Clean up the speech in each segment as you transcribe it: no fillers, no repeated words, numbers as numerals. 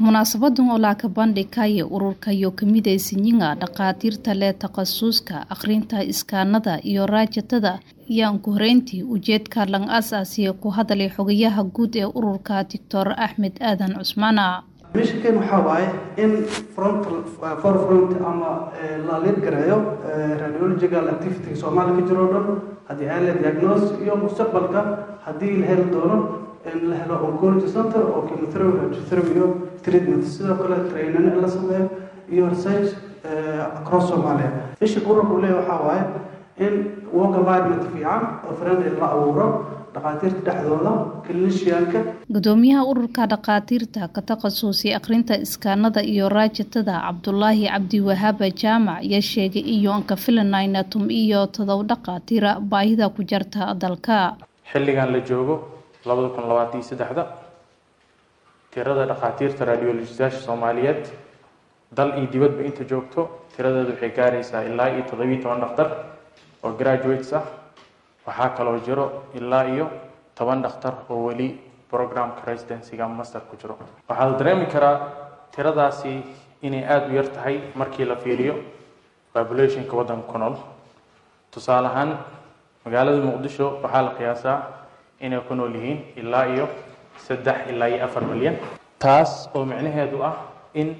munaasabadan oo la ka bandhigaya ururka iyo kamidaysiinka dhaqaatiirta leh takhasuska akhrinta iskaanada iyo raajatada ayaan ku horeyntii ujeedka lang asaasiyo ku hadalay xogayaha guud ee ururka Dr. Axmed Aadan Cusmaan. مشكلة محاوية إن forefront أما لا ليدقرأيو radiological activity سومالي كجرودون هذه آلة diagnose يوم مستقبل هذه الهيل دورو إن لهلا oncology center أو chemotherapy treatment سيدا كلها ترينين إلا سماه يو research across Somalia. إيش الأورق كله محاوية إن work environment في عام أفراد إلا أورق dhaqaatiirta dhaxdooda klinicianka gudoomiyaha ururka dhaqaatiirta ka takhasusay akhrinta iskaanada iyo raajatada Cabdullaahi Cabdi Wahab Jaamac ayaa sheegay iyo ka filanayna iyo todob dhaqaatiira baahida ku jirta dalka xilligan la joogo 2023 tirada dhaqaatiirta radiologistayaasha Soomaaliyeed dal iyo dibadba inta joogto tiradeedu waxay gaaraysaa ilaa 17 dhaqtar oo graduates ah waxaa kaloo jiro ilaa iyo 10 dhakhtar oo wali programka residency-ga master ku jiro waxaa la dareemi karaa tiradaasi inay aad u yar tahay markii la fiiriyo population-ka waddanka ku nool tusaale ahaan magaalada Muqdisho waxaa la qiyaasaa inay ku nool yihiin ilaa iyo 3 ilaa iyo 4 milyan taas oo macnaheedu ah in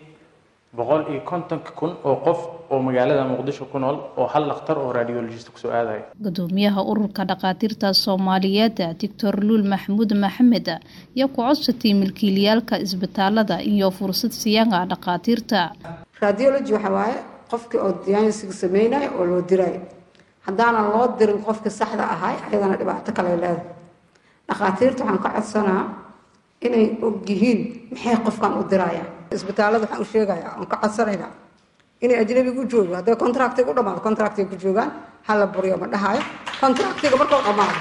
150,000 oo qof oo magaalada Muqdisho ku nool oo hal dhakhtar oo radiologist ku soo aaday gudoomiyaha ururka dhaqaatiirta Soomaaliyeed Dr. Luul Maxamuud Maxamed ayaa ku codsatay milkiilayaalka isbitaalada iyo fursad siyaanga dhaqaatiirta radiology waxa waaye qofkii oo diagnosis sameeyay oo loo diray hadana loo dirin qofka saxda ahay ayadana dhibaato kale leedahay dhaqaatiirta waxaan ka codsanaa inay og yihiin maxay qofkan u dirayaan isbitaalada waxaan u sheegayaa aan ka codsanayna inay ajnabi ku joogo haddii contractiga u dhamaado contractiga ku joogaan hal la buriyo ma dhahayo contractiga markuu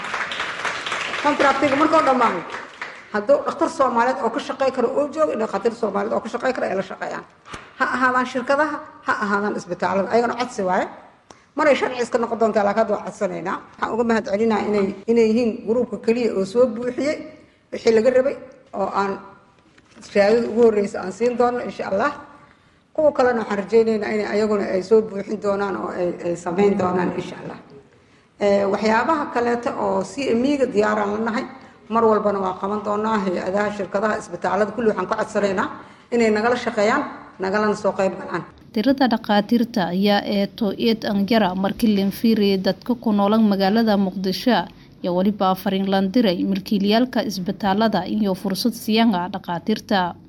dhamaado hadduu dhakhtar Soomaaliyeed oo ka shaqeey karo oo joogo dhaqaatiir Soomaaliyeed oo ka shaqeey karo ay la shaqeeyaan ha ahaadaan shirkadaha ha ahaadaan isbitaalada ayagana codsi waaye maray sharci iska noqon doontaa laakiin waa codsanaynaa waxaan uga mahad celinayaa inay yihiin gruupka kaliya oo soo buuxiyay wixii laga rabay oo aan shahaadada ugu horeysa aan siin doono insha Allah kuwa kalena waxaan rajaynaynaa in ayaguna ay soo buuxin doonaan oo ay sameyn doonaan insha Allah waxyaabaha kaleeta oo CME-ga diyaaraan lanahay mar walbana waa qaban doonaa hay'adaha shirkadaha isbitaalada kulli waxaan ka codsanaynaa inay nagala shaqeeyaan nagalana soo qayb galaan tirada dhaqaatiirta ayaa eed anjara markii la fiiriyay dadka ku nool magaalada Muqdisho iyo waliba fariin lan diray milkiilayaalka isbitaalada iyo fursad siyaanga dhaqaatiirta